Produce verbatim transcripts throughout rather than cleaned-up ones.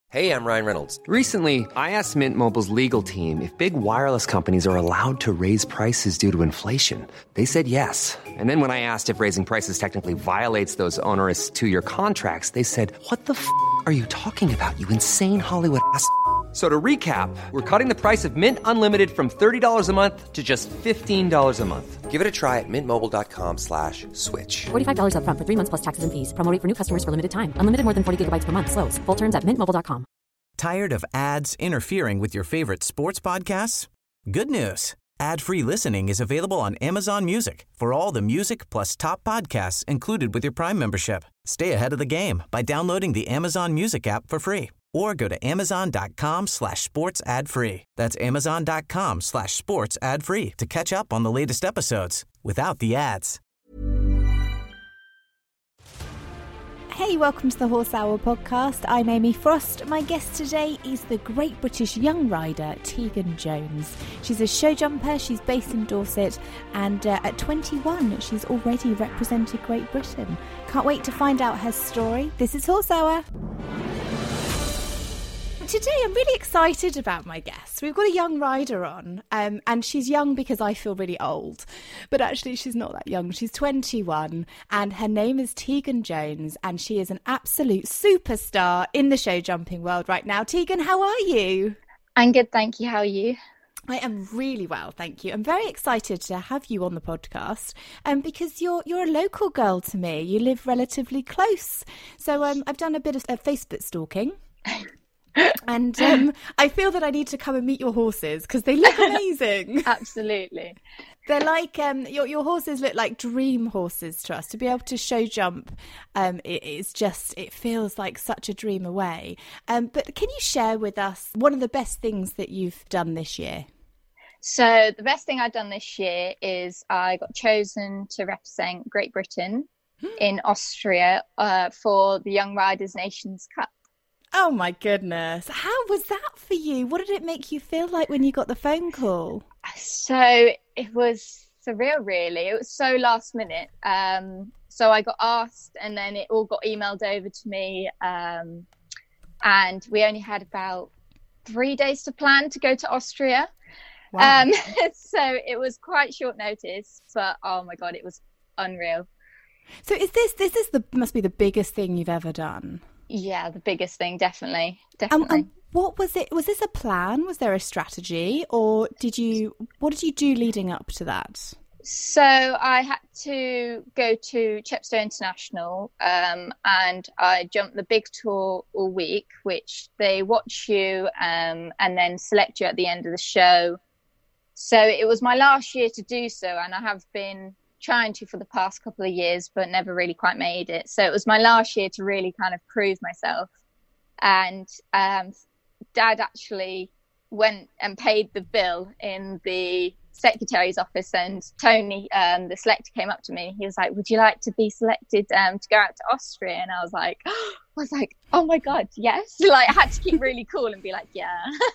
Hey, I'm Ryan Reynolds. Recently, I asked Mint Mobile's legal team if big wireless companies are allowed to raise prices due to inflation. They said yes. And then when I asked if raising prices technically violates those onerous two-year contracts, they said, what the f*** are you talking about, you insane Hollywood ass f- So to recap, we're cutting the price of Mint Unlimited from thirty dollars a month to just fifteen dollars a month. Give it a try at mintmobile.com slash switch. forty-five dollars up front for three months plus taxes and fees. Promo rate for new customers for limited time. Unlimited more than forty gigabytes per month. Slows full terms at mint mobile dot com. Tired of ads interfering with your favorite sports podcasts? Good news. Ad-free listening is available on Amazon Music for all the music plus top podcasts included with your Prime membership. Stay ahead of the game by downloading the Amazon Music app for free or go to amazon.com slash sports ad free. That's amazon.com slash sports ad free to catch up on the latest episodes without the ads. Hey, welcome to the Horse Hour podcast. I'm Amy Frost. My guest today is the great British young rider, Tegan Jones. She's a show jumper, she's based in Dorset, and uh, at twenty-one, she's already represented Great Britain. Can't wait to find out her story. This is Horse Hour. Today I'm really excited about my guest. We've got a young rider on, um, and she's young because I feel really old, but actually she's not that young. She's twenty-one, and her name is Tegan Jones, and she is an absolute superstar in the show jumping world right now. Tegan, how are you? I'm good, thank you. How are you? I am really well, thank you. I'm very excited to have you on the podcast, um, because you're you're a local girl to me. You live relatively close, so um, I've done a bit of uh, Facebook stalking. And um, I feel that I need to come and meet your horses because they look amazing. Absolutely. They're like, um, your your horses look like dream horses to us. To be able to show jump, um, it is just, it feels like such a dream away. Um, but can you share with us one of the best things that you've done this year? So the best thing I've done this year is I got chosen to represent Great Britain in Austria uh, for the Young Riders Nations Cup. Oh my goodness. How was that for you? What did it make you feel like when you got the phone call? So it was surreal, really. It was so last minute. Um, so I got asked and then it all got emailed over to me. Um, and we only had about three days to plan to go to Austria. Wow. Um, so it was quite short notice, but oh my God, it was unreal. So is this, this is the, must be the biggest thing you've ever done? Yeah, the biggest thing, definitely, definitely. Um, um, what was it? Was this a plan? Was there a strategy, or did you? What did you do leading up to that? So I had to go to Chepstow International, um, and I jumped the big tour all week, which they watch you um, and then select you at the end of the show. So it was my last year to do so, and I have been trying to for the past couple of years, but never really quite made it. So it was my last year to really kind of prove myself. And um, Dad actually went and paid the bill in the secretary's office, and Tony, um, the selector, came up to me. He was like, "Would you like to be selected um, to go out to Austria?" And I was like, I was like, "Oh my God, yes!" Like I had to keep really cool and be like, "Yeah."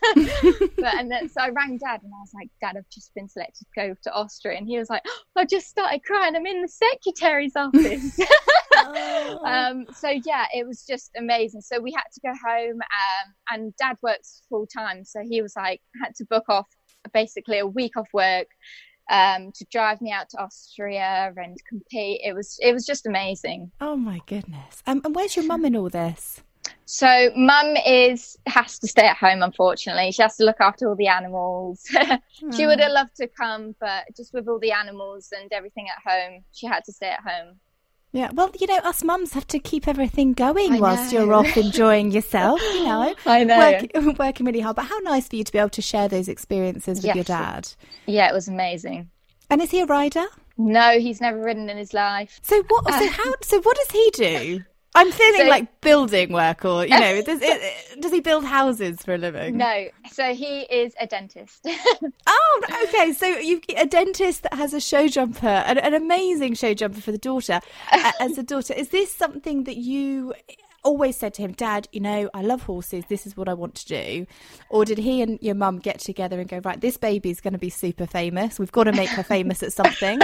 But and then so I rang Dad and I was like, "Dad, I've just been selected to go to Austria," and he was like, oh, "I just started crying. I'm in the secretary's office." oh. um, so yeah, it was just amazing. So we had to go home, um, and Dad works full time, so he was like, had to book off basically a week off work um to drive me out to Austria and compete. It was it was just amazing. Oh my goodness. Um, and where's your mum in all this? So mum is has to stay at home, unfortunately. She has to look after all the animals. She would have loved to come, but just with all the animals and everything at home, she had to stay at home. Yeah, well, you know, us mums have to keep everything going whilst you're off enjoying yourself, you know. I know. Work, working really hard. But how nice for you to be able to share those experiences with yes. your dad. Yeah, it was amazing. And is he a rider? No, he's never ridden in his life. So what? So how? So what does he do? I'm feeling so, like building work, or you know, does, it, does he build houses for a living? No, so he is a dentist. Oh, okay. So you a dentist that has a show jumper, an, an amazing show jumper for the daughter. As a daughter, is this something that you always said to him, Dad, you know, I love horses, this is what I want to do? Or did he and your mum get together and go, right, this baby's going to be super famous, we've got to make her famous at something?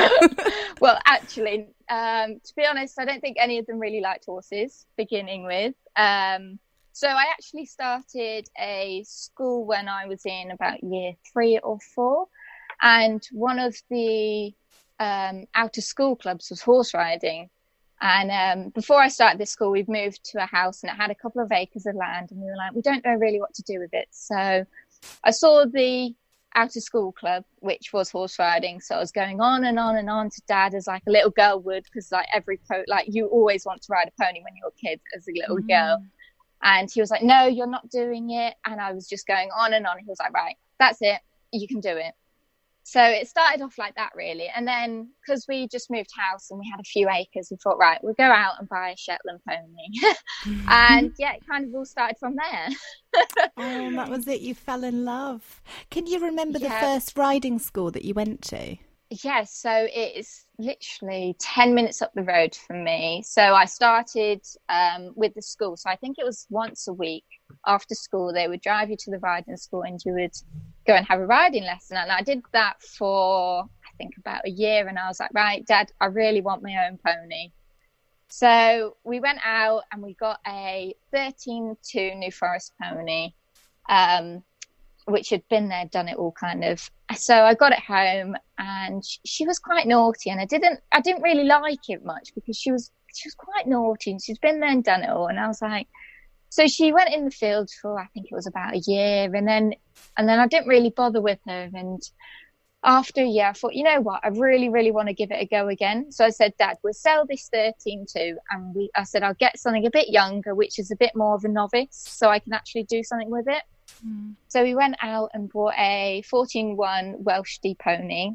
Well, actually, um, to be honest, I don't think any of them really liked horses beginning with. Um, So I actually started a school when I was in about year three or four. And one of the um, out of school clubs was horse riding. And um, before I started this school, we've moved to a house and it had a couple of acres of land. And we were like, we don't know really what to do with it. So I saw the out of school club, which was horse riding. So I was going on and on and on to Dad as like a little girl would, because like every po- like you always want to ride a pony when you're a kid as a little mm. girl. And he was like, no, you're not doing it. And I was just going on and on. He was like, right, that's it. You can do it. So it started off like that, really. And then because we just moved house and we had a few acres, we thought, right, we'll go out and buy a Shetland pony. And yeah, it kind of all started from there. Oh, that was it. You fell in love. Can you remember Yeah. the first riding school that you went to? Yes, so it's literally ten minutes up the road from me. So I started um, with the school. So I think it was once a week after school, they would drive you to the riding school and you would go and have a riding lesson. And I did that for, I think, about a year. And I was like, right, Dad, I really want my own pony. So we went out and we got a thirteen two New Forest pony, um, which had been there, done it all kind of. So I got it home and she was quite naughty, and I didn't, I didn't really like it much because she was, she was quite naughty and she's been there and done it all. And I was like, so she went in the field for, I think it was about a year, and then, and then I didn't really bother with her. And after a year, I thought, you know what, I really, really want to give it a go again. So I said, Dad, we'll sell this thirteen two, and we, I said, I'll get something a bit younger, which is a bit more of a novice, so I can actually do something with it. Mm. So we went out and bought a fourteen one Welsh D pony.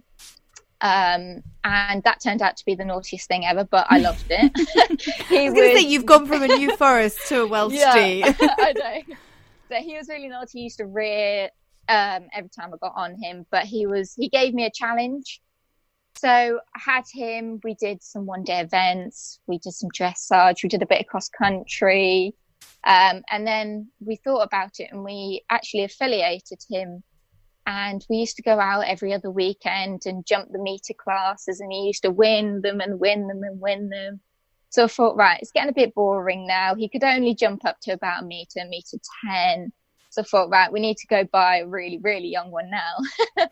Um, and that turned out to be the naughtiest thing ever, but I loved it. He I was going to say, you've gone from a New Forest to a Welsh yeah, D. I know. So he was really naughty. He used to rear um, every time I got on him, but he was, he gave me a challenge. So I had him, we did some one day events, we did some dressage, we did a bit of cross country. Um, and then we thought about it and we actually affiliated him. And we used to go out every other weekend and jump the meter classes, and he used to win them and win them and win them. So I thought, right, it's getting a bit boring now. He could only jump up to about a meter, meter ten. So I thought, right, we need to go buy a really, really young one now.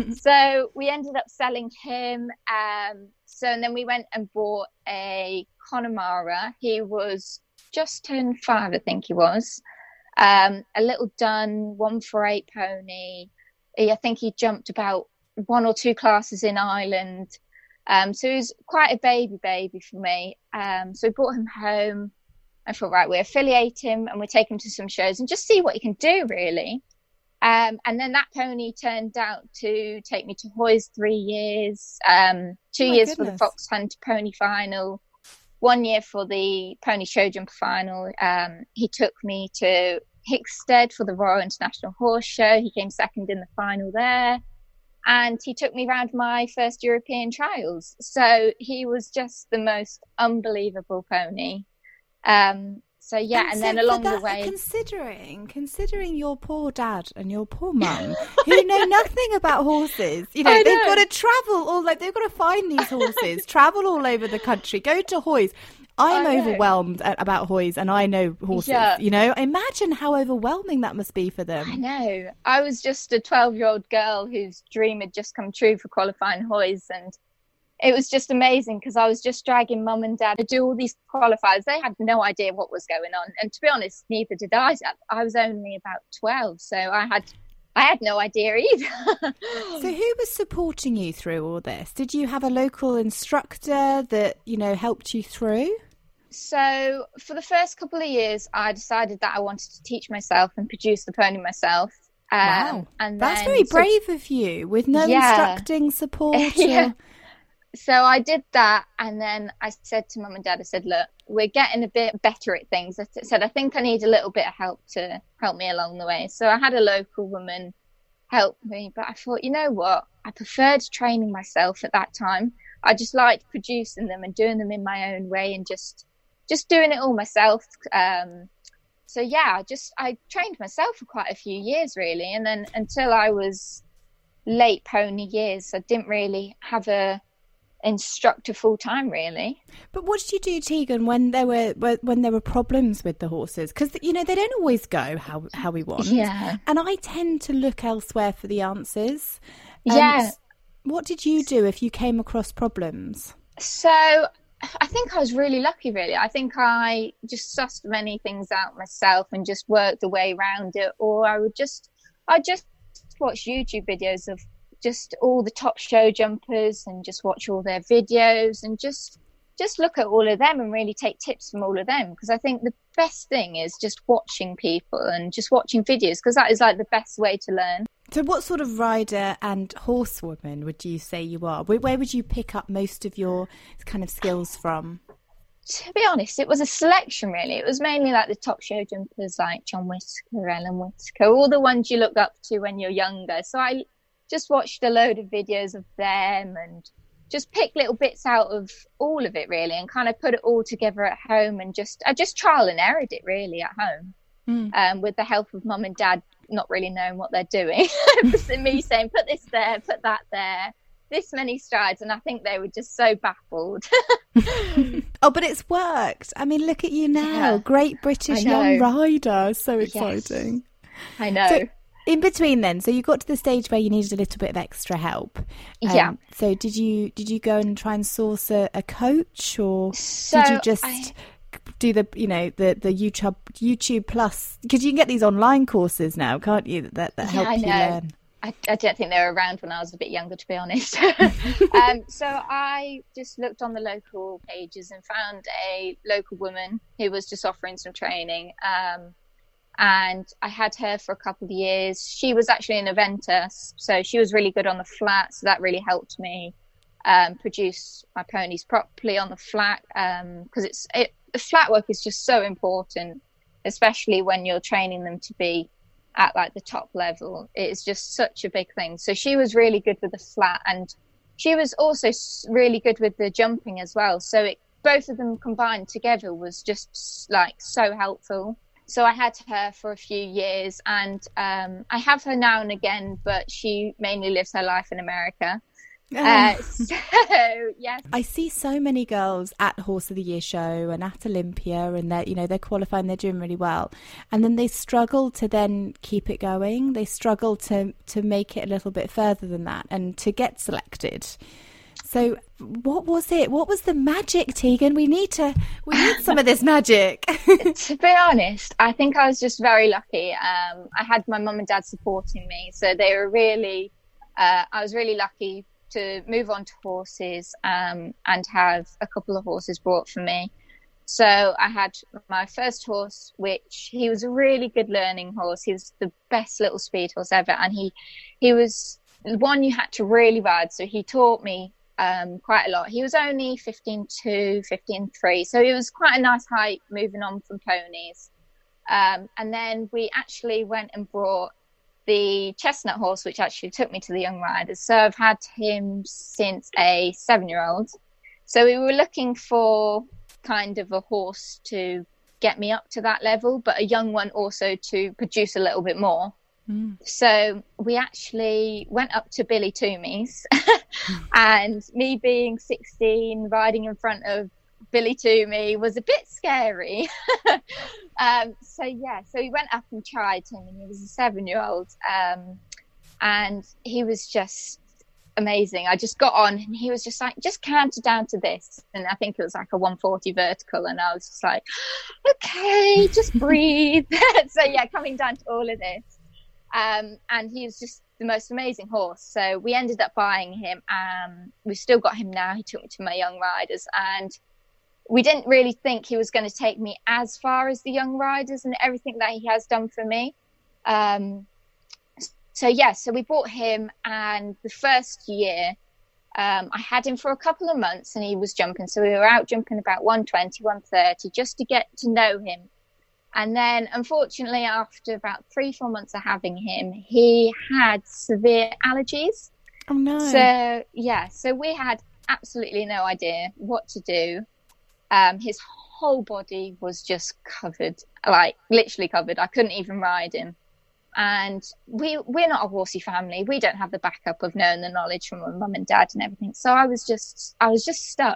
So we ended up selling him. Um, so and then we went and bought a Connemara. He was just turned five, I think he was. Um, a little dun, one for eight pony. He, I think he jumped about one or two classes in Ireland. Um, so he was quite a baby baby for me. Um, so we brought him home. I thought, right, we affiliate him and we take him to some shows and just see what he can do, really. Um, and then that pony turned out to take me to Hoy's three years, um, two oh years goodness. for the Fox Hunter Pony Final, one year for the Pony Show Jumper Final. Um, he took me to Hickstead for the Royal International Horse Show. He came second in the final there. And he took me around my first European trials. So he was just the most unbelievable pony. Um, so yeah, and, and so then along that, the way, considering considering your poor dad and your poor mum, who know nothing about horses, you know, I they've know. got to travel all like they've got to find these horses, travel all over the country, go to Hoy's. I'm overwhelmed at, about Hoy's, and I know horses. Yeah. You know, imagine how overwhelming that must be for them. I know. I was just a twelve-year-old girl whose dream had just come true for qualifying Hoy's, and it was just amazing because I was just dragging mum and dad to do all these qualifiers. They had no idea what was going on, and to be honest, neither did I. I was only about twelve, so I had I had no idea either. So who was supporting you through all this? Did you have a local instructor that, you know, helped you through? So for the first couple of years, I decided that I wanted to teach myself and produce the pony myself. Um, wow. And That's then, very so, brave of you, with no yeah. instructing support. Yeah. Or... So I did that, and then I said to mum and dad, I said, look, we're getting a bit better at things. I said, I think I need a little bit of help to help me along the way. So I had a local woman help me, but I thought, you know what? I preferred training myself at that time. I just liked producing them and doing them in my own way and just just doing it all myself. Um, so yeah, I just I trained myself for quite a few years, really. And then until I was late pony years, I didn't really have a instructor full time, really. But what did you do, Tegan, when there were when there were problems with the horses? Because, you know, they don't always go how how we want. Yeah. And I tend to look elsewhere for the answers. Yeah. Um, what did you do if you came across problems? So I think I was really lucky, really. I think I just sussed many things out myself and just worked the way around it. Or I would just, I just watch YouTube videos of just all the top show jumpers and just watch all their videos and just just look at all of them and really take tips from all of them, because I think the best thing is just watching people and just watching videos, because that is like the best way to learn. So what sort of rider and horsewoman would you say you are? Where, where would you pick up most of your kind of skills from? To be honest, it was a selection, really. It was mainly like the top show jumpers like John Whitaker, Ellen Whitaker, all the ones you look up to when you're younger. So I just watched a load of videos of them and just picked little bits out of all of it, really, and kind of put it all together at home, and just I just trial and errored it, really, at home, mm. um, with the help of mum and dad not really knowing what they're doing. Me saying, put this there, put that there, this many strides, and I think they were just so baffled. Oh, but it's worked. I mean, look at you now. Yeah. Great British young rider. So exciting. Yes. I know. So, in between then, so you got to the stage where you needed a little bit of extra help. Um, yeah. So did you did you go and try and source a, a coach, or so did you just I... do the you know the the YouTube YouTube Plus? Because you can get these online courses now, can't you? That that help yeah, I you know. learn. I, I don't think they were around when I was a bit younger, to be honest. um, so I just looked on the local pages and found a local woman who was just offering some training. Um, and I had her for a couple of years. She was actually an eventer, so she was really good on the flat. So that really helped me um, produce my ponies properly on the flat, because um, it's it, flat work is just so important, especially when you're training them to be at like the top level. It's just such a big thing. So she was really good with the flat, and she was also really good with the jumping as well. So it, both of them combined together was just like so helpful. So I had her for a few years, and um, I have her now and again, but she mainly lives her life in America. Oh. Uh, so, yes. I see so many girls at Horse of the Year show and at Olympia, and they're, you know, they're qualifying, they're doing really well. And then they struggle to then keep it going. They struggle to, to make it a little bit further than that and to get selected. So what was it? What was the magic, Tegan? We need to, we need some of this magic. To be honest, I think I was just very lucky. Um, I had my mum and dad supporting me. So they were really, uh, I was really lucky to move on to horses um, and have a couple of horses brought for me. So I had my first horse, which he was a really good learning horse. He was the best little speed horse ever. And he, he was one you had to really ride. So he taught me um, quite a lot. He was only fifteen two, fifteen three. So it was quite a nice height moving on from ponies. Um, and then we actually went and brought the chestnut horse, which actually took me to the young riders. So I've had him since a seven-year-old. So we were looking for kind of a horse to get me up to that level, but a young one also to produce a little bit more. Mm. So we actually went up to Billy Toomey's and me being sixteen, riding in front of Billy Toomey was a bit scary. um, so yeah, so we went up and tried him, and he was a seven-year-old, um, and he was just amazing. I just got on, and he was just like, just canter down to this, and I think it was like a one forty vertical, and I was just like, okay, just breathe. So yeah, coming down to all of this, um, and he was just the most amazing horse. So we ended up buying him. Um, we've still got him now. He took me to my young riders, and we didn't really think he was going to take me as far as the young riders and everything that he has done for me. Um, so, yeah, so we bought him, and the first year um, I had him for a couple of months, and he was jumping. So we were out jumping about one twenty, one thirty just to get to know him. And then, unfortunately, after about three, four months of having him, he had severe allergies. Oh, no. So, yeah, so we had absolutely no idea what to do. Um, his whole body was just covered, like literally covered. I couldn't even ride him. and we we're not a horsey family. We don't have the backup of knowing the knowledge from my mum and dad and everything. So I was just I was just stuck.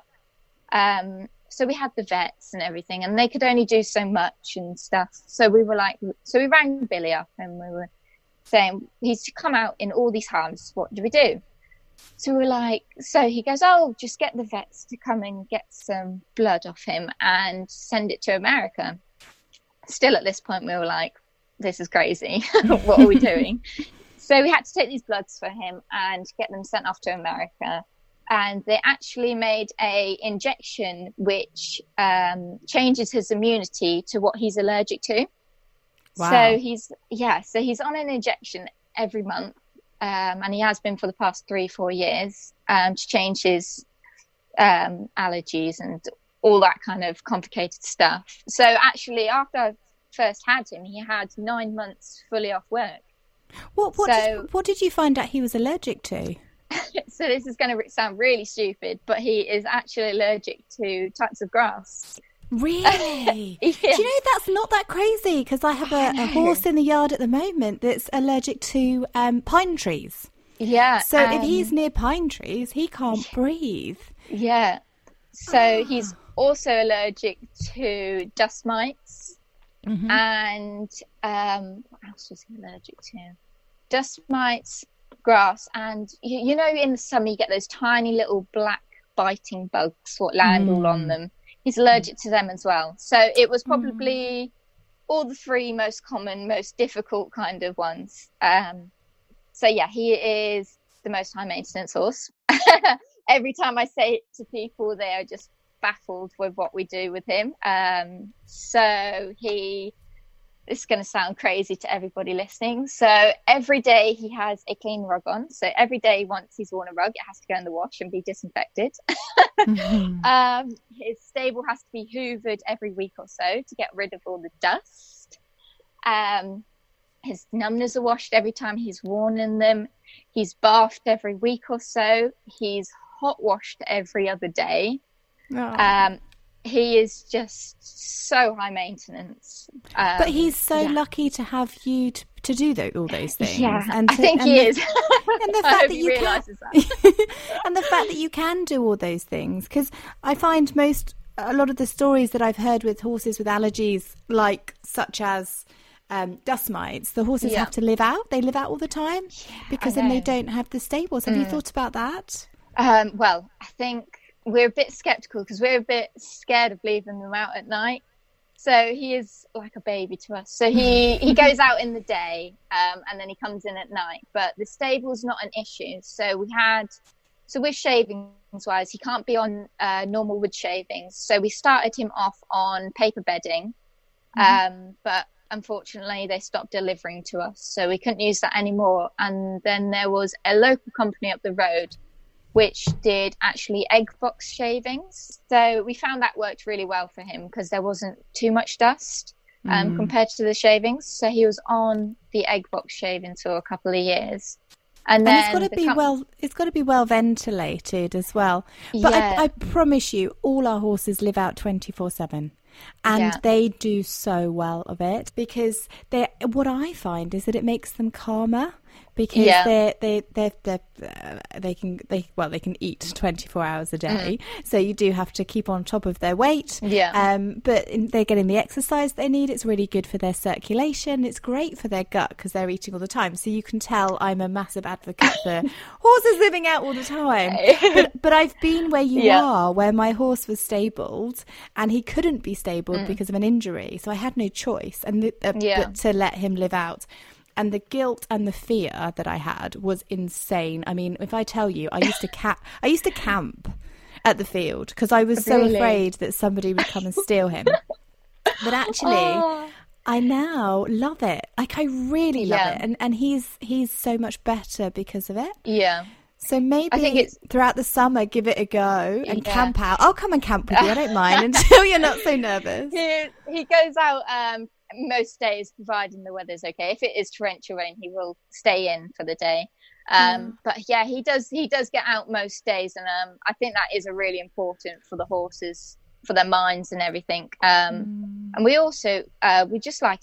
Um, so we had the vets and everything, and they could only do so much and stuff. So we were like, so we rang Billy up and we were saying, he's come out in all these harms. What do we do? So we were like, so he goes, oh, just get the vets to come and get some blood off him and send it to America. Still at this point, we were like, this is crazy. What are we doing? So we had to take these bloods for him and get them sent off to America. And they actually made a injection which um, changes his immunity to what he's allergic to. Wow. So he's, yeah, so he's on an injection every month. Um, and he has been for the past three, four years um, to change his um, allergies and all that kind of complicated stuff. So actually, after I first had him, he had nine months fully off work. What what, so, did, what did you find out he was allergic to? So this is going to sound really stupid, but he is actually allergic to types of grass. Really? Yeah. Do you know that's not that crazy? Because I have a, a horse in the yard at the moment that's allergic to um, pine trees. Yeah. So um, if he's near pine trees, he can't breathe. Yeah. So oh. he's also allergic to dust mites. Mm-hmm. And um, what else was he allergic to? Dust mites, grass, and you, you know, in the summer you get those tiny little black biting bugs what land mm. all on them. He's allergic to them as well. So it was probably mm. all the three most common, most difficult kind of ones. Um, so yeah, he is the most high maintenance horse. Every time I say it to people, they are just baffled with what we do with him. Um, so he, this is going to sound crazy to everybody listening. So every day he has a clean rug on. So every day once he's worn a rug, it has to go in the wash and be disinfected. Mm-hmm. um, his stable has to be hoovered every week or so to get rid of all the dust. Um, his numbness are washed every time he's worn in them. He's bathed every week or so. He's hot washed every other day. Oh. Um, he is just so high maintenance. Um, but he's so yeah. lucky to have you to, to do those, all those things. Yeah, and to, I think and he the, is. And the I fact hope that he you realises can, that. and the fact that you can do all those things, because I find most a lot of the stories that I've heard with horses with allergies, like such as um, dust mites, the horses yeah. have to live out. They live out all the time yeah, because then they don't have the stables. Have mm. you thought about that? Um, well, I think we're a bit sceptical because we're a bit scared of leaving them out at night. So he is like a baby to us. So he, he goes out in the day um, and then he comes in at night. But the stable's not an issue. So we had, so with shavings wise, he can't be on uh, normal wood shavings. So we started him off on paper bedding. Mm-hmm. Um, but unfortunately they stopped delivering to us. So we couldn't use that anymore. And then there was a local company up the road which did actually egg box shavings. So we found that worked really well for him because there wasn't too much dust um, mm. compared to the shavings. So he was on the egg box shavings for a couple of years. And, and then it's got to be com- well. It's got to be well ventilated as well. But yeah. I, I promise you, all our horses live out twenty-four seven, and yeah. they do so well of it because they. What I find is that it makes them calmer. Because yeah. they they they they uh, they can they well they can eat twenty-four hours a day, mm. so you do have to keep on top of their weight. Yeah. Um, but in, they're getting the exercise they need. It's really good for their circulation. It's great for their gut because they're eating all the time. So you can tell I'm a massive advocate for horses living out all the time. But, but I've been where you yeah. are, where my horse was stabled and he couldn't be stabled mm. because of an injury. So I had no choice and the, uh, yeah. but to let him live out. And the guilt and the fear that I had was insane. I mean, if I tell you, I used to ca- I used to camp at the field because I was so really? afraid that somebody would come and steal him. But actually, oh. I now love it. Like I really love yeah. it, and and he's he's so much better because of it. Yeah. So maybe I think it's... throughout the summer, give it a go and yeah. camp out. I'll come and camp with you. I don't mind until you're not so nervous. He, he goes out um, most days, providing the weather's okay. If it is torrential rain, he will stay in for the day. Um, yeah. But yeah, he does. He does get out most days, and um, I think that is a really important for the horses, for their minds and everything. Um, mm. And we also uh, we just like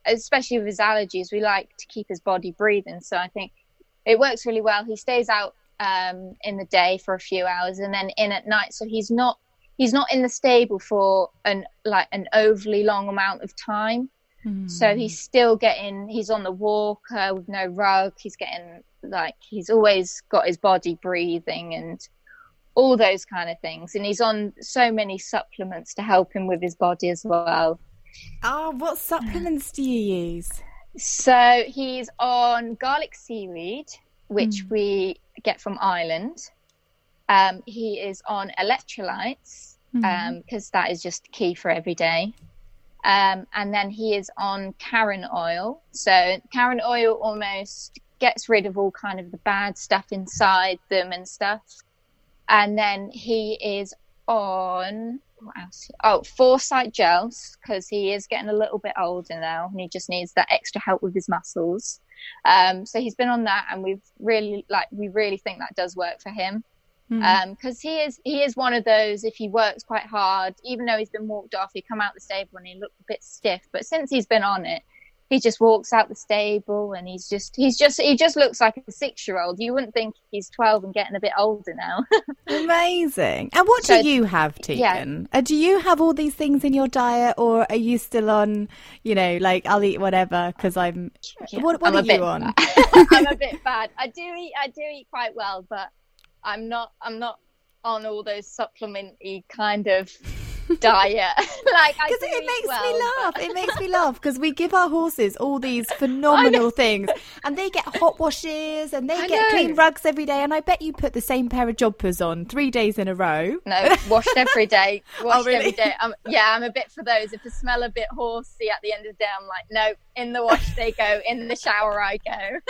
especially with his allergies, we like to keep his body breathing. So I think it works really well. He stays out um, in the day for a few hours and then in at night. So he's not he's not in the stable for an like an overly long amount of time. Mm. So he's still getting, he's on the walker with no rug. He's getting like, he's always got his body breathing and all those kind of things. And he's on so many supplements to help him with his body as well. Oh, what supplements do you use? So he's on garlic seaweed, which mm. we get from Ireland. Um, he is on electrolytes, because mm. um, that is just key for every day. Um, and then he is on Karen oil. So Karen oil almost gets rid of all kind of the bad stuff inside them and stuff. And then he is on, what else? Oh, Foresight gels, because he is getting a little bit older now and he just needs that extra help with his muscles. Um, so he's been on that, and we've really like we really think that does work for him. Mm. Um, because he is he is one of those, if he works quite hard, even though he's been walked off, he come out the stable and he looked a bit stiff. But since he's been on it, he just walks out the stable and he's just he's just he just looks like a six-year-old. You wouldn't think he's twelve and getting a bit older now. Amazing. And what so, do you have, Tegan? Yeah. Uh, do you have all these things in your diet, or are you still on, you know, like I'll eat whatever because I'm. Yeah, what what I'm are you on? I'm a bit bad. I do eat. I do eat quite well, but I'm not. I'm not on all those supplement-y kind of diet. Like, because it makes well, me laugh. But... it makes me laugh because we give our horses all these phenomenal things, and they get hot washes and they I get know. clean rugs every day. And I bet you put the same pair of joggers on three days in a row. No, washed every day. Washed oh, really? every day. I'm, yeah, I'm a bit for those. If I smell a bit horsey at the end of the day, I'm like, no. In the wash they go, in the shower I go.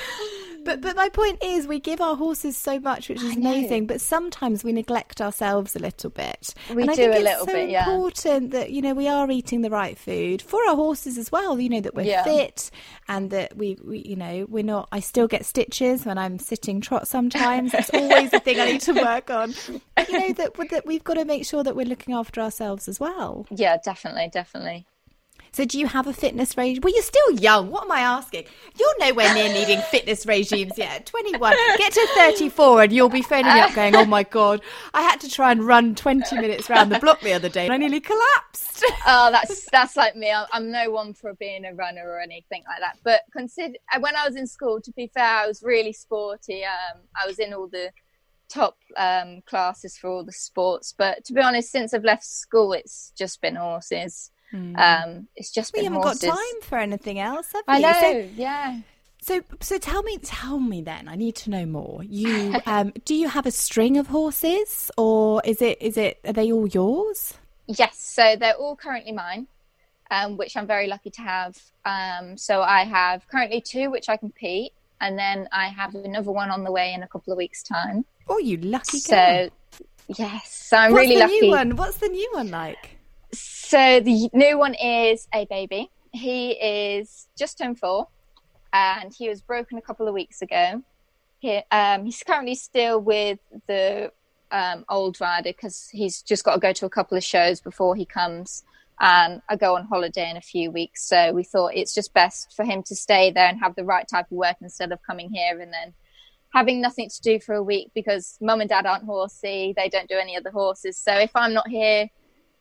but but my point is, we give our horses so much, which is amazing, but sometimes we neglect ourselves a little bit. We and I do think a it's little so bit, yeah. important that, you know, we are eating the right food for our horses as well, you know, that we're yeah. fit and that we, we, you know, we're not, I still get stitches when I'm sitting trot sometimes. That's always a thing I need to work on. But, you know, that, that we've got to make sure that we're looking after ourselves as well. Yeah, definitely, definitely. So do you have a fitness regime? Well, you're still young. What am I asking? You're nowhere near needing fitness regimes yet. twenty-one. Get to thirty-four and you'll be phoning me up going, oh, my God, I had to try and run twenty minutes around the block the other day and I nearly collapsed. Oh, that's that's like me. I'm, I'm no one for being a runner or anything like that. But consider when I was in school, to be fair, I was really sporty. Um, I was in all the top um, classes for all the sports. But to be honest, since I've left school, it's just been horses. Mm. Um, it's just we been haven't horses. got time for anything else, have I you? know, so, yeah. So, so tell me, tell me then. I need to know more. You, um, do you have a string of horses, or is it, is it, are they all yours? Yes, so they're all currently mine, um, which I'm very lucky to have. Um, so I have currently two, which I compete, and then I have another one on the way in a couple of weeks' time. Oh, you lucky so, girl! Yes, so I'm What's really the lucky. New one? What's the new one like? So the new one is a baby. He is just turned four, and he was broken a couple of weeks ago. He, um, he's currently still with the um, old rider because he's just got to go to a couple of shows before he comes. And I go on holiday in a few weeks, so we thought it's just best for him to stay there and have the right type of work instead of coming here and then having nothing to do for a week because mum and dad aren't horsey. They don't do any other horses. So if I'm not here,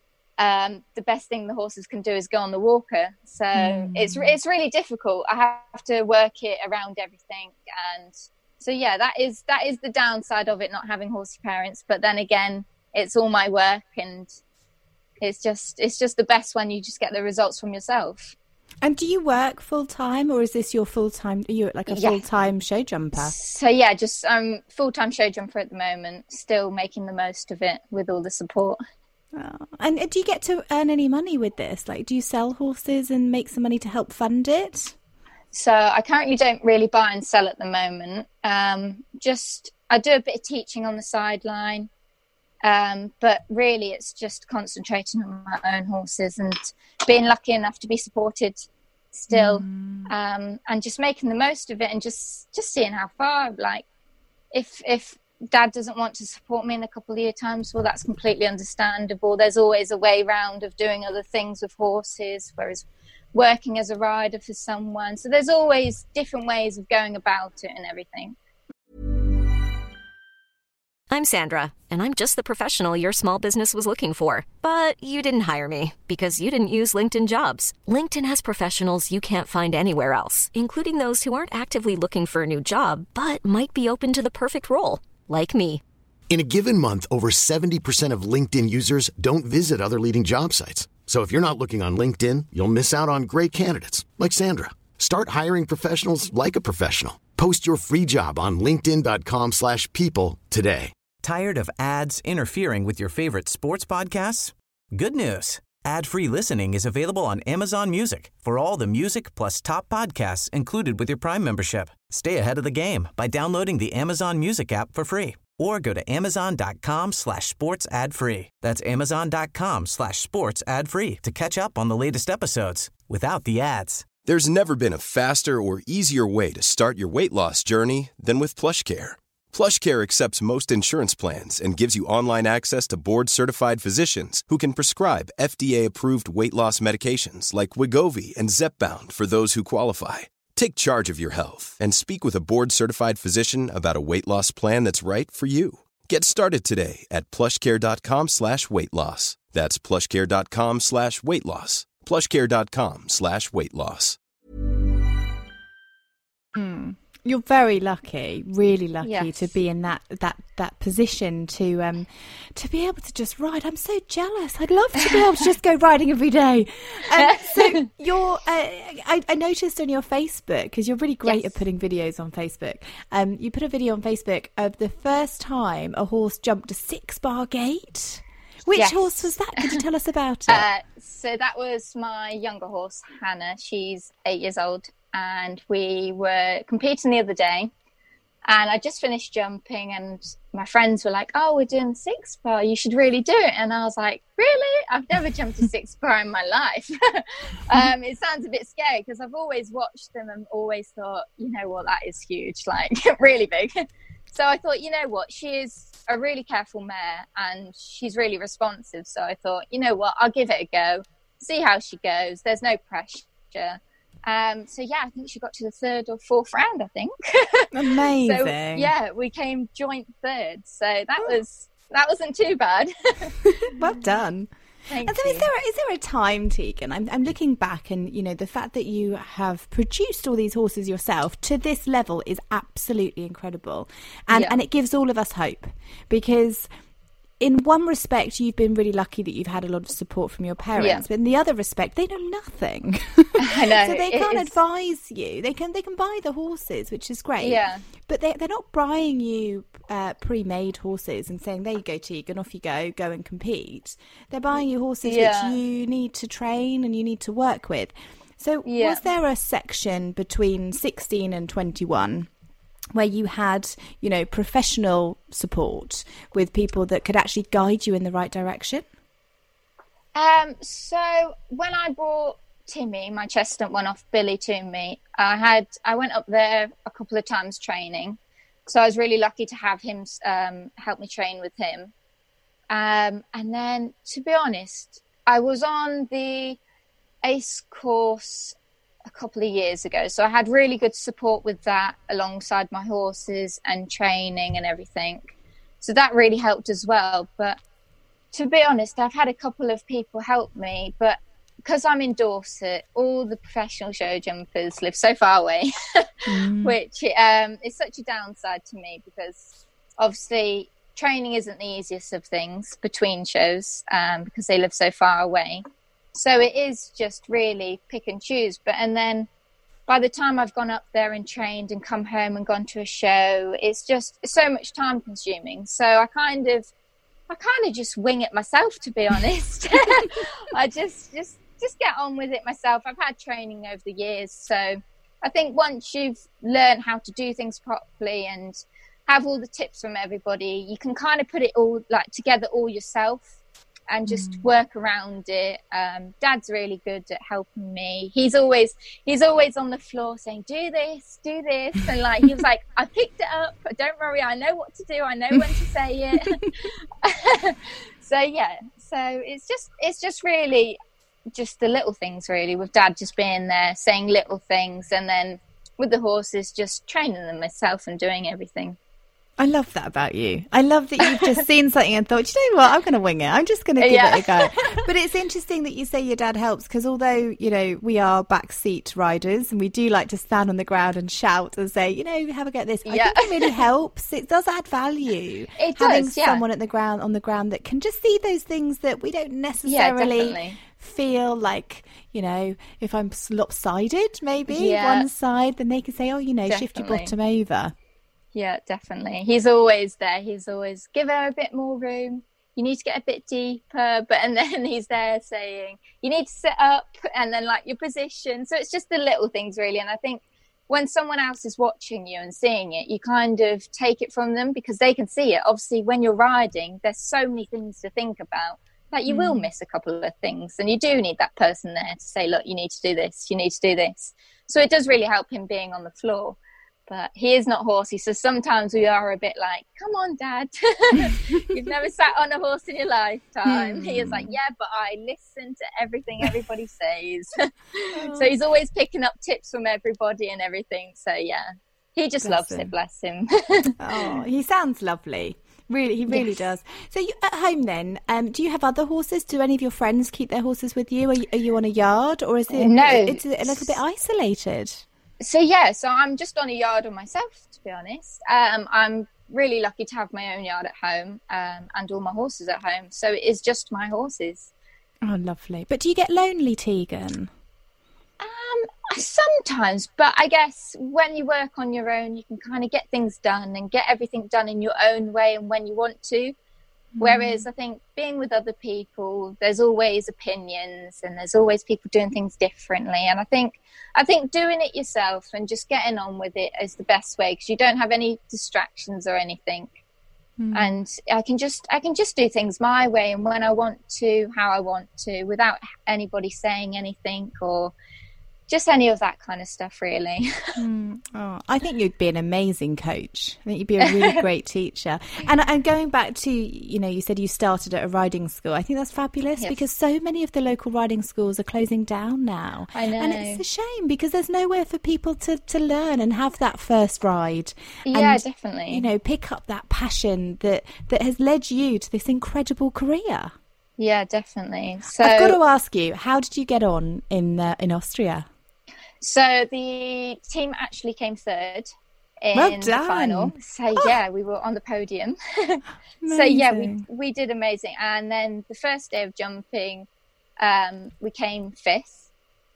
Um, the best thing the horses can do is go on the walker. So mm. it's it's really difficult. I have to work it around everything. And so, yeah, that is that is the downside of it, not having horsey parents. But then again, it's all my work, and it's just it's just the best when you just get the results from yourself. And do you work full time, or is this your full time? Are you like a yeah. full time show jumper? So yeah, just um full time show jumper at the moment. Still making the most of it with all the support. Oh. And do you get to earn any money with this? Like, do you sell horses and make some money to help fund it? So I currently don't really buy and sell at the moment. Um, just I do a bit of teaching on the sideline, um, but really it's just concentrating on my own horses and being lucky enough to be supported still, mm. um, and just making the most of it and just just seeing how far. Like, if if. Dad doesn't want to support me in a couple of year times, well, that's completely understandable. There's always a way round of doing other things with horses, whereas working as a rider for someone. So there's always different ways of going about it and everything. I'm Sandra, and I'm just the professional your small business was looking for. But you didn't hire me because you didn't use LinkedIn Jobs. LinkedIn has professionals you can't find anywhere else, including those who aren't actively looking for a new job, but might be open to the perfect role, like me. In a given month, over seventy percent of LinkedIn users don't visit other leading job sites. So if you're not looking on LinkedIn, you'll miss out on great candidates like Sandra. Start hiring professionals like a professional. Post your free job on linkedin dot com slash people today. Tired of ads interfering with your favorite sports podcasts? Good news. Ad-free listening is available on Amazon Music for all the music plus top podcasts included with your Prime membership. Stay ahead of the game by downloading the Amazon Music app for free or go to amazon dot com slash sports ad free. That's amazon dot com slash sports ad free to catch up on the latest episodes without the ads. There's never been a faster or easier way to start your weight loss journey than with PlushCare. PlushCare accepts most insurance plans and gives you online access to board-certified physicians who can prescribe F D A-approved weight loss medications like Wegovy and Zepbound for those who qualify. Take charge of your health and speak with a board-certified physician about a weight loss plan that's right for you. Get started today at plushcare.com slash weight loss. That's plushcare.com slash weight loss. plushcare.com slash weight loss. Mm. You're very lucky, really lucky Yes. to be in that that that position to um to be able to just ride. I'm so jealous. I'd love to be able to just go riding every day. Um, so you're, uh, I, I noticed on your Facebook, because you're really great Yes. at putting videos on Facebook. Um, you put a video on Facebook of the first time a horse jumped a six bar gate. Which Yes. horse was that? Could you tell us about it? Uh, so that was my younger horse, Hannah. She's eight years old. And we were competing the other day. And I just finished jumping. And my friends were like, oh, we're doing the six bar. You should really do it. And I was like, really? I've never jumped a six bar in my life. um, it sounds a bit scary because I've always watched them and always thought, you know what, that is huge, like really big. So I thought, you know what, she is a really careful mare and she's really responsive. So I thought, you know what, I'll give it a go, see how she goes. There's no pressure. Um, so yeah, I think she got to the third or fourth round, I think. Amazing. So yeah, we came joint third. So that was, that wasn't too bad. Well done. Thank And so you. is there, is there a time, Tegan? I'm, I'm looking back and, you know, the fact that you have produced all these horses yourself to this level is absolutely incredible. And, Yeah. and it gives all of us hope because in one respect, you've been really lucky that you've had a lot of support from your parents, Yeah. but in the other respect, they know nothing. I know. So they it can't is- advise you. They can they can buy the horses, which is great. Yeah. But they they're not buying you uh, pre-made horses and saying, there you go, Tegan, off you go, go and compete. They're buying you horses Yeah. which you need to train and you need to work with. So Yeah. was there a section between sixteen and twenty-one where you had, you know, professional support with people that could actually guide you in the right direction? Um, so when I brought Timmy, my chestnut one, off Billy to me, I had I went up there a couple of times training. So I was really lucky to have him um, help me train with him. Um, and then, to be honest, I was on the ACE course a couple of years ago. So I had really good support with that alongside my horses and training and everything. So that really helped as well. But to be honest, I've had a couple of people help me, but because I'm in Dorset, all the professional show jumpers live so far away, mm. which um, is such a downside to me because obviously training isn't the easiest of things between shows um, because they live so far away. So it is just really pick and choose. But and then by the time I've gone up there and trained and come home and gone to a show, it's just it's so much time consuming. So I kind of I kind of just wing it myself, to be honest. I just just just get on with it myself. I've had training over the years. So I think once you've learned how to do things properly and have all the tips from everybody, you can kind of put it all like together all yourself. And just mm. work around it. Um, Dad's really good at helping me. He's always he's always on the floor saying, "Do this, do this," and like he was like, "I picked it up. Don't worry, I know what to do. I know when to say it." So yeah, so it's just it's just really just the little things really, with Dad just being there, saying little things, and then with the horses, just training them myself and doing everything. I love that about you. I love that you've just seen something and thought, you know what, I'm going to wing it. I'm just going to give yeah. it a go. But it's interesting that you say your dad helps, because although, you know, we are backseat riders and we do like to stand on the ground and shout and say, you know, have a go at this. Yeah. I think it really helps. It does add value. It Having does, yeah. someone at the ground, on the ground that can just see those things that we don't necessarily yeah, feel like, you know, if I'm lopsided, maybe yeah. one side, then they can say, oh, you know, definitely. shift your bottom over. Yeah, definitely. He's always there. He's always, give her a bit more room. You need to get a bit deeper. But and then he's there saying, you need to sit up, and then like your position. So it's just the little things really. And I think when someone else is watching you and seeing it, you kind of take it from them because they can see it. Obviously, when you're riding, there's so many things to think about that you mm. will miss a couple of things. And you do need that person there to say, look, you need to do this. You need to do this. So it does really help him being on the floor. But he is not horsey, so sometimes we are a bit like, come on, Dad. You've never sat on a horse in your lifetime. Hmm. He is like, yeah, but I listen to everything everybody says. So he's always picking up tips from everybody and everything. So, yeah, he just bless loves him. it, bless him. Oh, he sounds lovely. Really, he really yes. does. So you, at home then, um, do you have other horses? Do any of your friends keep their horses with you? Are you, are you on a yard, or is it, no. it's a little bit isolated? So, yeah, so I'm just on a yard on myself, to be honest. Um, I'm really lucky to have my own yard at home um, and all my horses at home. So it is just my horses. Oh, lovely. But do you get lonely, Tegan? Um, sometimes, but I guess when you work on your own, you can kind of get things done and get everything done in your own way and when you want to. Whereas I think being with other people, there's always opinions and there's always people doing things differently. And I think I think doing it yourself and just getting on with it is the best way, because you don't have any distractions or anything. Mm. And I can just I can just do things my way and when I want to, how I want to, without anybody saying anything or just any of that kind of stuff, really. Mm. Oh, I think you'd be an amazing coach. I think you'd be a really great teacher. And and going back to, you know, you said you started at a riding school. I think that's fabulous yes. because so many of the local riding schools are closing down now. I know. And it's a shame because there's nowhere for people to, to learn and have that first ride. Yeah, and, definitely. You know, pick up that passion that, that has led you to this incredible career. Yeah, definitely. So I've got to ask you, how did you get on in uh, in Austria? So the team actually came third in well the final. So oh. yeah, we were on the podium. So yeah, we we did amazing. And then the first day of jumping, um, we came fifth.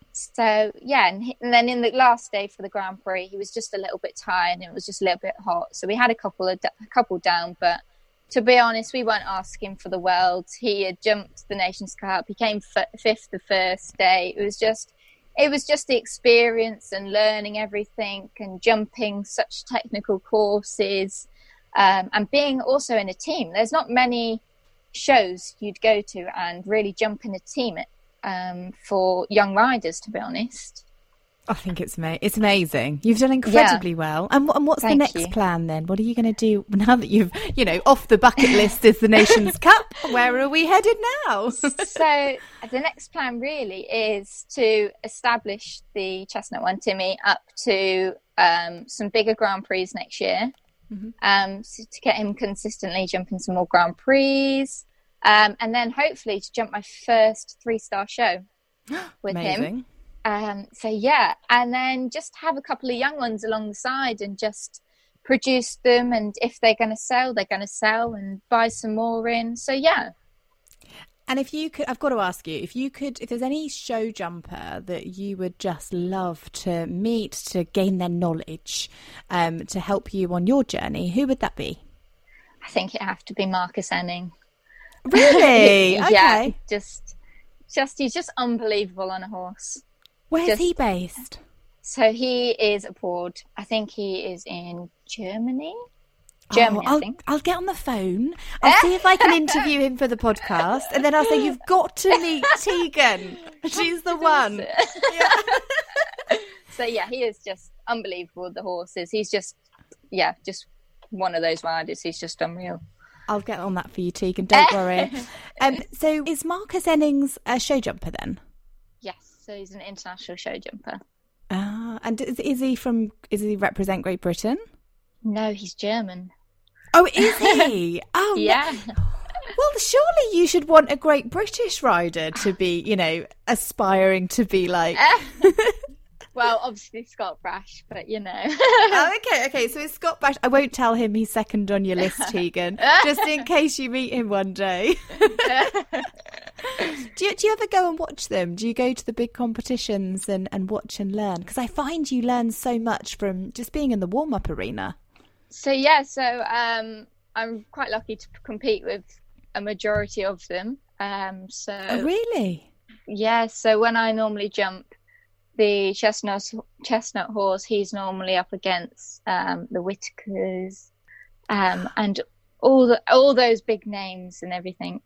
So yeah, and, he, and then in the last day for the Grand Prix, he was just a little bit tired and it was just a little bit hot. So we had a couple of a couple down, but to be honest, we weren't asking for the world. He had jumped the Nations Cup. He came f- fifth the first day. It was just. It was just the experience and learning everything and jumping such technical courses um, and being also in a team. There's not many shows you'd go to and really jump in a team um, for young riders, to be honest. I think it's ama- it's amazing. You've done incredibly yeah. well. And, and what's Thank the next you. plan then? What are you going to do now that you've, you know, off the bucket list is the Nations Cup? Where are we headed now? So the next plan really is to establish the Chestnut One Timmy up to um, some bigger Grand Prix next year. Mm-hmm. Um, so to get him consistently jumping some more Grand Prix. Um, and then hopefully to jump my first three-star show with Amazing. him. Um, so yeah, and then just have a couple of young ones along the side and just produce them. And if they're going to sell, they're going to sell and buy some more in. So yeah. And if you could, I've got to ask you, if you could, if there's any show jumper that you would just love to meet, to gain their knowledge, um, to help you on your journey, who would that be? I think it'd have to be Marcus Enning. Really? yeah, okay. just, just he's just unbelievable on a horse. Where's just, he based? So he is abroad. I think he is in Germany. Germany, oh, I'll, I think. I'll get on the phone. I'll see if I can interview him for the podcast. And then I'll say, you've got to meet Tegan. She's the one. Yeah. So, yeah, he is just unbelievable with the horses. He's just, yeah, just one of those riders. He's just unreal. I'll get on that for you, Tegan. Don't worry. Um, so is Marcus Ennings a show jumper then? so he's an international show jumper. Ah, and is, is he from? Is he represent Great Britain? No, he's German. Oh, is he? Oh, yeah. No. Well, surely you should want a Great British rider to be, you know, aspiring to be like. Well, obviously Scott Brash, but you know. Oh, okay, okay. So it's Scott Brash. I won't tell him he's second on your list, Tegan, just in case you meet him one day. do you do you ever go and watch them? Do you go to the big competitions and, and watch and learn? Because I find you learn so much from just being in the warm up arena. So yeah, so um, I'm quite lucky to compete with a majority of them. Um, so oh, really? Yeah. So when I normally jump the chestnut chestnut horse, he's normally up against um, the Whitakers um, and all the all those big names and everything.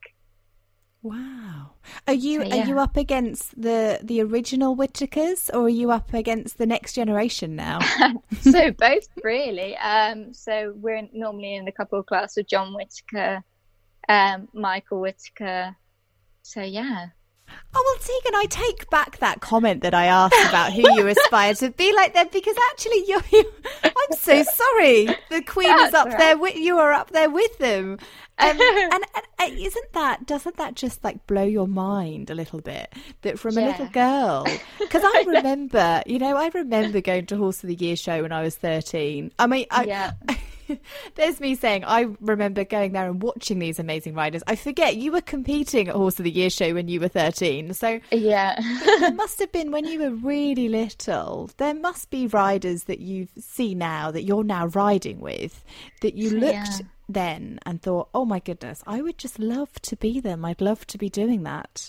Wow. Are you so, yeah. are you up against the the original Whitakers, or are you up against the next generation now? So both, really. Um, so we're normally in the couple class with John Whitaker, um, Michael Whitaker. So yeah. Oh, well, Tegan, I take back that comment that I asked about who you aspire to be like them, because actually you're, you I'm so sorry. The Queen That's is up right. there with, you are up there with them. Um, and, and, and isn't that, doesn't that just like blow your mind a little bit? That from Yeah. a little girl, because I remember, you know, I remember going to Horse of the Year show when I was thirteen. I mean, I, Yeah. there's me saying I remember going there and watching these amazing riders. I forget you were competing at Horse of the Year show when you were thirteen. So Yeah. there must have been, when you were really little, there must be riders that you see now that you're now riding with that you looked Yeah. then and thought, oh my goodness, I would just love to be them. I'd love to be doing that.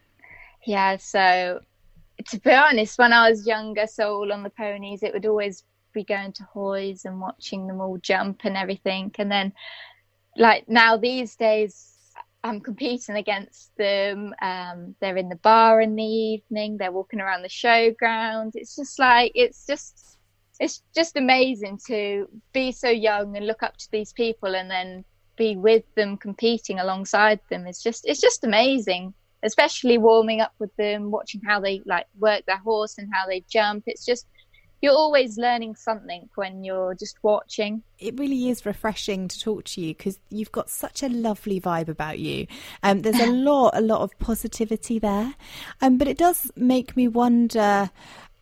Yeah, so to be honest, when I was younger, so all on the ponies, it would always be going to Hoys and watching them all jump and everything. And then, like, now these days, I'm competing against them. Um, they're in the bar in the evening. They're walking around the showground. It's just like, it's just, it's just amazing to be so young and look up to these people and then be with them, competing alongside them. It's just, it's just amazing. Especially warming up with them, watching how they like work their horse and how they jump. It's just, you're always learning something when you're just watching. It really is refreshing to talk to you because you've got such a lovely vibe about you. Um, there's a lot, a lot of positivity there. Um, but it does make me wonder,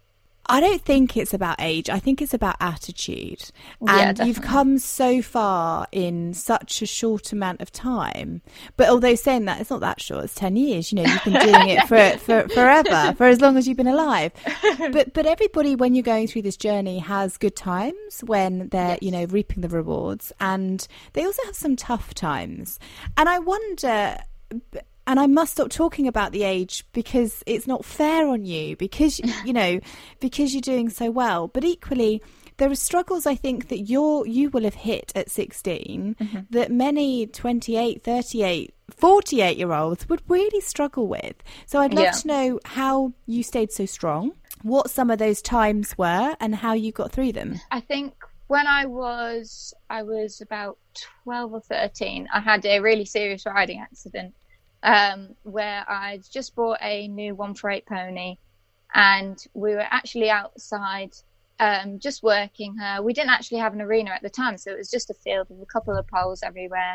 I don't think it's about age. I think it's about attitude. And Yeah, you've come so far in such a short amount of time. But although saying that, it's not that short. It's ten years. You know, you've been doing it for, for forever, for as long as you've been alive. But but everybody, when you're going through this journey, has good times when they're, Yes. you know, reaping the rewards. And they also have some tough times. And I wonder... And I must stop talking about the age because it's not fair on you because, you know, because you're doing so well. But equally, there are struggles I think that you're, you will have hit at sixteen mm-hmm. that many twenty-eight, thirty-eight, forty-eight-year-olds would really struggle with. So I'd love Yeah. to know how you stayed so strong, what some of those times were and how you got through them. I think when I was, I was about twelve or thirteen, I had a really serious riding accident. Um, where I'd just bought a new one for eight pony and we were actually outside um, just working her. We didn't actually have an arena at the time, so it was just a field with a couple of poles everywhere.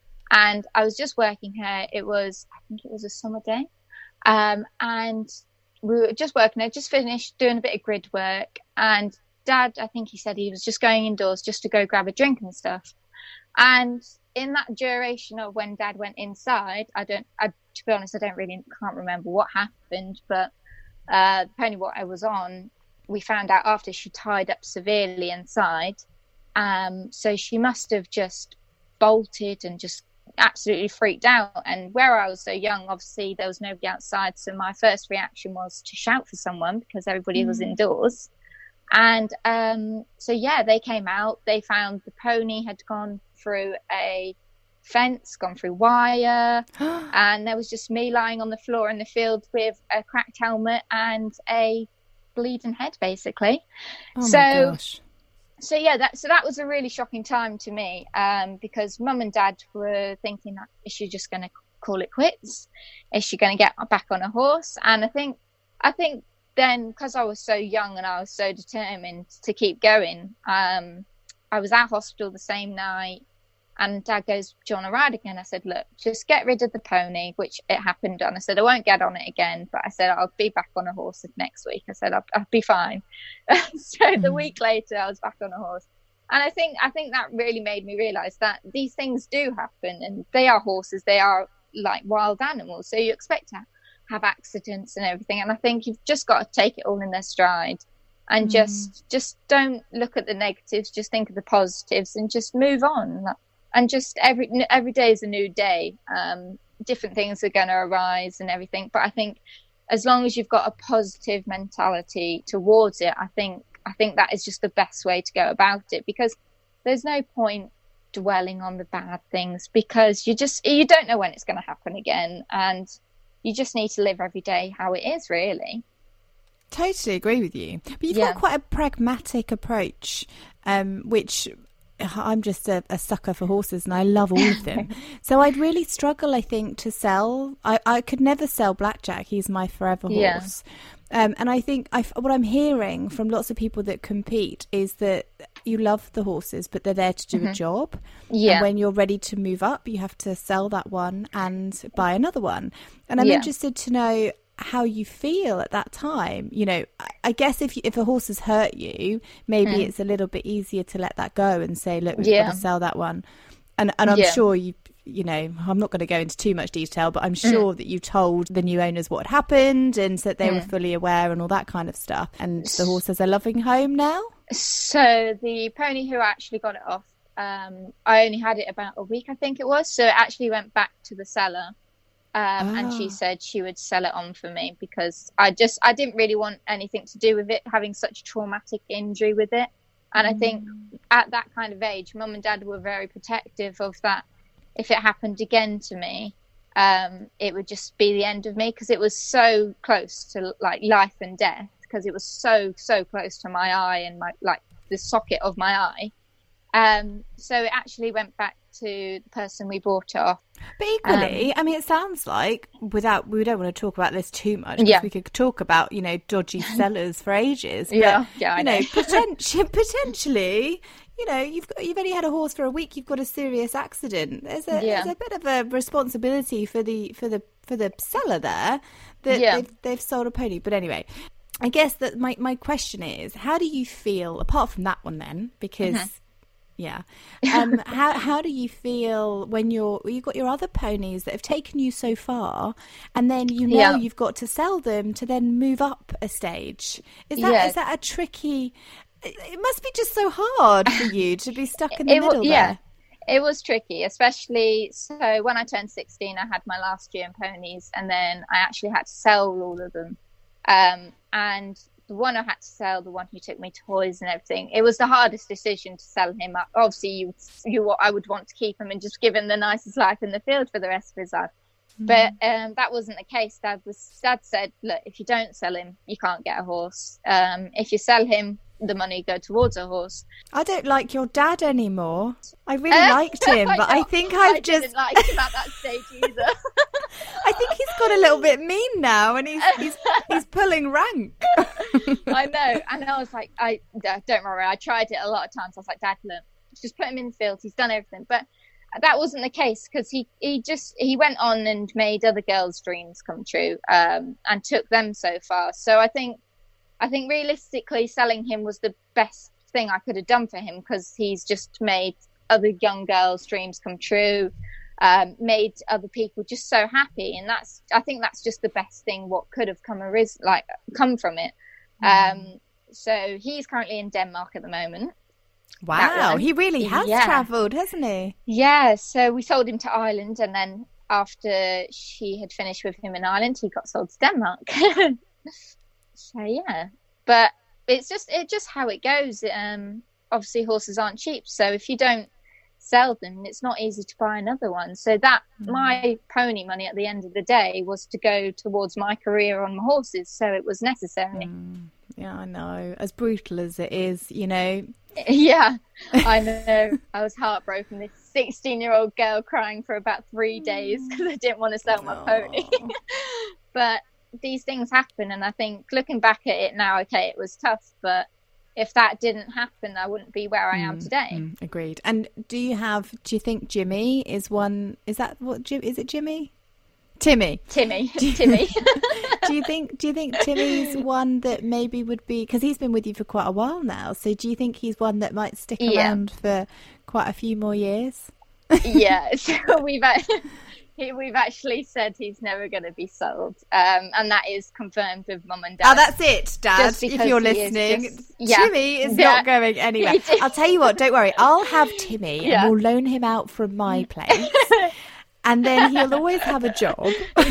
And I was just working her. It was, I think it was a summer day. Um, and we were just working her, just finished doing a bit of grid work. And Dad, I think he said he was just going indoors just to go grab a drink and stuff. And in that duration of when Dad went inside, I don't, I, to be honest, I don't really, can't remember what happened, but uh, the pony what I was on, we found out after she tied up severely inside. Um, so she must have just bolted and just absolutely freaked out. And where I was so young, obviously there was nobody outside. So my first reaction was to shout for someone because everybody mm. was indoors. And um, so, yeah, they came out. They found the pony had gone through a fence, gone through wire, and there was just me lying on the floor in the field with a cracked helmet and a bleeding head, basically. Oh, so, my gosh. So, yeah, that, so that was a really shocking time to me um, because Mum and Dad were thinking, that is she just going to call it quits? Is she going to get back on a horse? And I think I think then, because I was so young and I was so determined to keep going, um, I was at hospital the same night, and Dad goes, "Do you want to ride again?" I said, "Look, just get rid of the pony," which it happened on. I said, "I won't get on it again," but I said, "I'll be back on a horse next week." I said, I'll, I'll be fine. So mm. the week later, I was back on a horse. And I think I think that really made me realise that these things do happen, and they are horses. They are like wild animals, so you expect to have accidents and everything. And I think you've just got to take it all in their stride, and mm. just just don't look at the negatives. Just think of the positives, and just move on. And just every every day is a new day. Um, different things are going to arise and everything. But I think as long as you've got a positive mentality towards it, I think. I think that is just the best way to go about it, because there's no point dwelling on the bad things, because you just you don't know when it's going to happen again, and you just need to live every day how it is, really. Totally agree with you. But you've yeah. got quite a pragmatic approach, um, which I'm just a, a sucker for horses, and I love all of them. So I'd really struggle, I think, to sell. I, I could never sell Blackjack. He's my forever horse. Yeah. Um, and I think I, what I'm hearing from lots of people that compete is that you love the horses, but they're there to do mm-hmm. a job. Yeah. And when you're ready to move up, you have to sell that one and buy another one. And I'm yeah. interested to know how you feel at that time. You know, I guess if you, if a horse has hurt you, maybe mm. it's a little bit easier to let that go and say, look, we've yeah. got to sell that one. And and I'm yeah. sure you. You know, I'm not going to go into too much detail, but I'm sure mm. that you told the new owners what had happened, and so that they mm. were fully aware and all that kind of stuff. And the horse has a loving home now? So the pony who actually got it off, um, I only had it about a week, I think it was. So it actually went back to the seller. Um, oh. And she said she would sell it on for me, because I just, I didn't really want anything to do with it, having such traumatic injury with it. And mm. I think at that kind of age, Mum and Dad were very protective of that. If it happened again to me, um, it would just be the end of me, because it was so close to like life and death, because it was so, so close to my eye and my like the socket of my eye. Um, so it actually went back to the person we bought it off. But equally, um, I mean, it sounds like, without, we don't want to talk about this too much, because yeah. we could talk about, you know, dodgy sellers for ages. But, yeah, yeah, I you know, know potentially, potentially, you know, you've got, you've only had a horse for a week, you've got a serious accident. There's a yeah. there's a bit of a responsibility for the for the for the seller there that yeah. they've they've sold a pony. But anyway, I guess that my my question is, how do you feel apart from that one then? Because mm-hmm. yeah, um, how how do you feel when you're you've got your other ponies that have taken you so far, and then you know yeah. you've got to sell them to then move up a stage? Is that yes. is that a tricky? It must be just so hard for you to be stuck in the it, middle yeah, there. It was tricky, especially so when I turned sixteen, I had my last G M ponies, and then I actually had to sell all of them. Um, and the one I had to sell, the one who took me toys and everything, it was the hardest decision to sell him up. Obviously, you, you, I would want to keep him and just give him the nicest life in the field for the rest of his life. Mm. But um, that wasn't the case. Dad was. Dad said, "Look, if you don't sell him, you can't get a horse. Um, if you sell him, the money go towards a horse." I don't like your dad anymore. I really uh, liked him, but I, I think I've I just didn't like him at that stage either. I think he's got a little bit mean now, and he's he's he's pulling rank. I know, and I was like, I don't worry. I tried it a lot of times. I was like, "Dad, look, just put him in the field. He's done everything." But that wasn't the case, because he he just he went on and made other girls' dreams come true, um, and took them so far. So I think. I think realistically selling him was the best thing I could have done for him, because he's just made other young girls' dreams come true, um, made other people just so happy. And that's, I think that's just the best thing what could have come aris- like come from it. Mm. Um, so he's currently in Denmark at the moment. Wow, he really has yeah. travelled, hasn't he? Yeah, so we sold him to Ireland, and then after she had finished with him in Ireland, he got sold to Denmark. So yeah, but it's just it's just how it goes. Um, obviously horses aren't cheap, so if you don't sell them, it's not easy to buy another one. So that mm. my pony money at the end of the day was to go towards my career on my horses, so it was necessary. Mm. Yeah, I know. As brutal as it is, you know. Yeah, I know. I was heartbroken. This sixteen-year-old girl crying for about three days because I didn't want to sell my pony. But these things happen, and I think looking back at it now, okay, it was tough, but if that didn't happen, I wouldn't be where I am today. Mm, agreed. And do you have, do you think Jimmy is one, is that what, Jim, is it Jimmy? Timmy. Timmy. Timmy. do you think, do you think Timmy's one that maybe would be, because he's been with you for quite a while now, so do you think he's one that might stick yeah. around for quite a few more years? yeah, so we've we've actually said he's never going to be sold, um, and that is confirmed with Mum and Dad. Oh, that's it, Dad. If you're listening, is just, yeah. Timmy is yeah. not going anywhere. I'll tell you what. Don't worry. I'll have Timmy, yeah. and we'll loan him out from my place, and then he'll always have a job.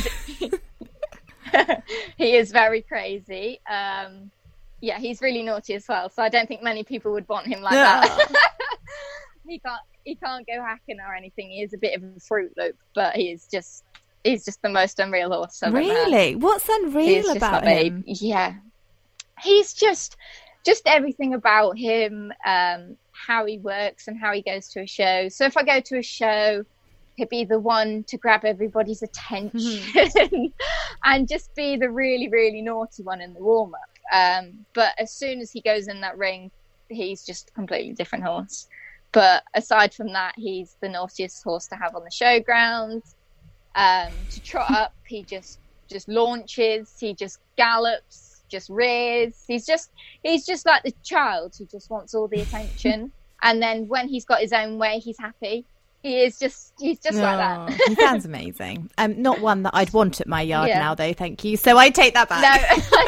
He is very crazy. Um, yeah, he's really naughty as well. So I don't think many people would want him like no. that. he can't. He can't go hacking or anything. He is a bit of a Fruit Loop, but he is just he's just the most unreal horse I've really? ever had. What's unreal about him? Yeah. He's just just everything about him, um, how he works and how he goes to a show. So if I go to a show, he'll be the one to grab everybody's attention mm-hmm. and just be the really, really naughty one in the warm-up. Um, but as soon as he goes in that ring, he's just a completely different horse. But aside from that, he's the naughtiest horse to have on the showgrounds. Um, to trot up, he just just launches. He just gallops, just rears. He's just he's just like the child who just wants all the attention. And then when he's got his own way, he's happy. He is just he's just oh, like that. He sounds amazing. Um, not one that I'd want at my yard yeah. now, though. Thank you. So I take that back. No.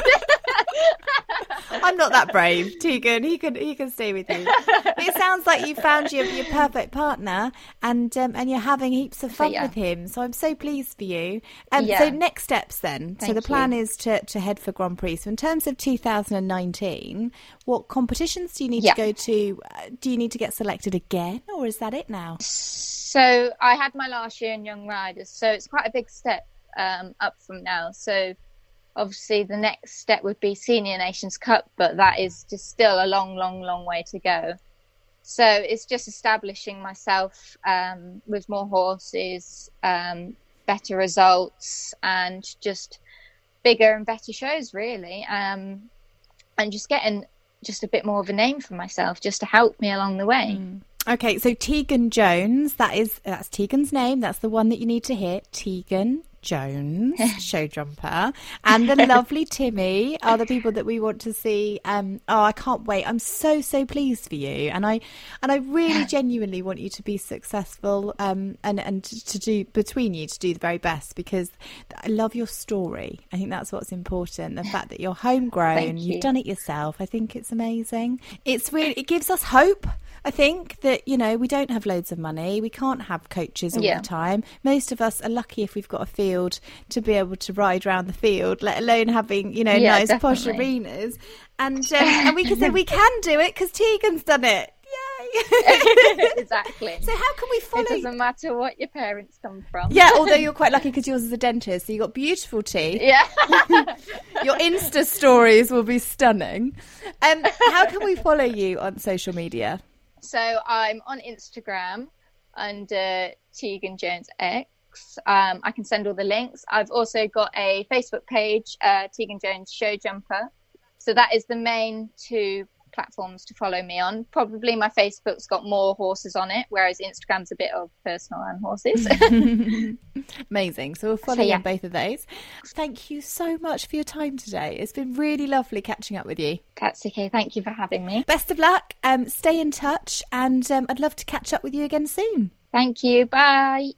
I'm not that brave, Tegan. He can he can stay with you. It sounds like you found your your perfect partner, and um, and you're having heaps of fun yeah. with him. So I'm so pleased for you. Um, yeah. So next steps then. Thank so the plan you. is to, to head for Grand Prix. So in terms of two thousand nineteen, what competitions do you need yeah. to go to? Do you need to get selected again, or is that it now? So I had my last year in Young Riders, so it's quite a big step um, up from now. So. Obviously, the next step would be Senior Nations Cup, but that is just still a long, long, long way to go. So it's just establishing myself um, with more horses, um, better results, and just bigger and better shows, really. Um, and just getting just a bit more of a name for myself, just to help me along the way. Mm. Okay, so Tegan Jones, that is that's Tegan's name. That's the one that you need to hit. Tegan Jones, show jumper, and the lovely Timmy are the people that we want to see. Um, oh, I can't wait! I'm so so pleased for you, and I and I really genuinely want you to be successful. Um, and and to do between you to do the very best, because I love your story. I think that's what's important. The fact that you're homegrown, you. you've done it yourself. I think it's amazing. It's really it gives us hope. I think that, you know, we don't have loads of money. We can't have coaches all yeah. the time. Most of us are lucky if we've got a field to be able to ride around the field, let alone having, you know, yeah, nice definitely. posh arenas. And um, and we can say we can do it because Tegan's done it. Yay! Exactly. So how can we follow? It doesn't matter what your parents come from. Yeah, although you're quite lucky because yours is a dentist, so you got beautiful teeth. Yeah. Your Insta stories will be stunning. Um, how can we follow you on social media? So I'm on Instagram under Tegan Jones X. Um, I can send all the links. I've also got a Facebook page, uh, Tegan Jones Show Jumper. So that is the main two platforms to follow me on. Probably my Facebook's got more horses on it, whereas Instagram's a bit of personal and horses. Amazing. So we'll follow so, yeah. you on both of those. Thank you so much for your time today. It's been really lovely catching up with you. That's okay. Thank you for having me. Best of luck. Um, stay in touch, and um, I'd love to catch up with you again soon. Thank you. Bye.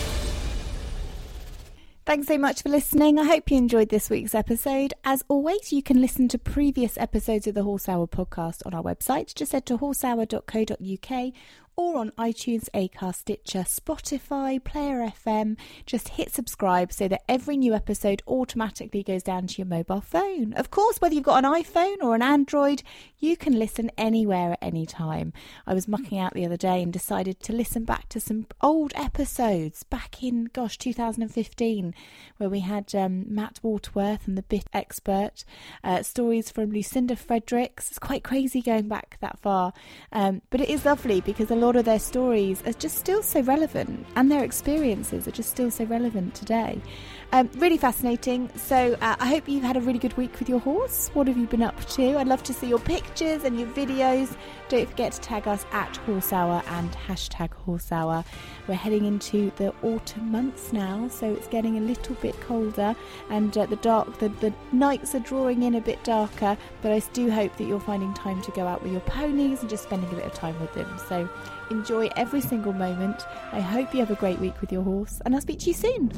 Thanks so much for listening. I hope you enjoyed this week's episode. As always, you can listen to previous episodes of the Horse Hour podcast on our website. Just head to horse hour dot co dot uk or on iTunes, Acast, Stitcher, Spotify, Player F M. Just hit subscribe so that every new episode automatically goes down to your mobile phone. Of course, whether you've got an iPhone or an Android, you can listen anywhere at any time. I was mucking out the other day and decided to listen back to some old episodes back in, gosh, two thousand fifteen, where we had um, Matt Waterworth and the Bit Expert, uh, stories from Lucinda Fredericks. It's quite crazy going back that far, um, but it is lovely because a lot lot of their stories are just still so relevant, and their experiences are just still so relevant today. Um, really fascinating. So uh, I hope you've had a really good week with your horse. What have you been up to? I'd love to see your pictures and your videos. Don't forget to tag us at Horse Hour and hashtag Horse Hour. We're heading into the autumn months now, so it's getting a little bit colder, and uh, the dark, the, the nights are drawing in a bit darker, but I do hope that you're finding time to go out with your ponies and just spending a bit of time with them. So enjoy every single moment. I hope you have a great week with your horse, and I'll speak to you soon.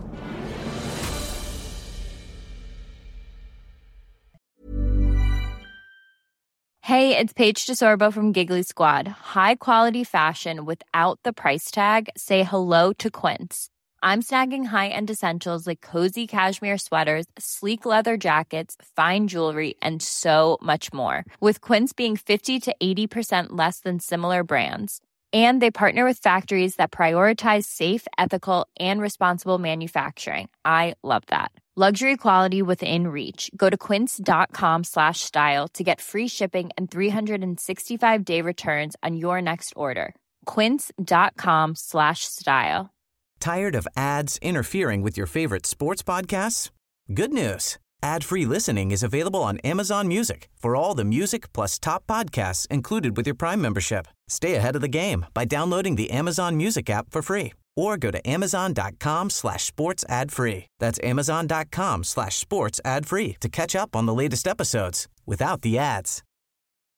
Hey, it's Paige DeSorbo from Giggly Squad. High quality fashion without the price tag. Say hello to Quince. I'm snagging high-end essentials like cozy cashmere sweaters, sleek leather jackets, fine jewelry, and so much more. With Quince being fifty to eighty percent less than similar brands. And they partner with factories that prioritize safe, ethical, and responsible manufacturing. I love that. Luxury quality within reach. Go to quince.com slash style to get free shipping and three sixty-five day returns on your next order. Quince.com slash style. Tired of ads interfering with your favorite sports podcasts? Good news. Ad-free listening is available on Amazon Music for all the music plus top podcasts included with your Prime membership. Stay ahead of the game by downloading the Amazon Music app for free or go to amazon.com slash sports ad free. That's amazon.com slash sports ad free to catch up on the latest episodes without the ads.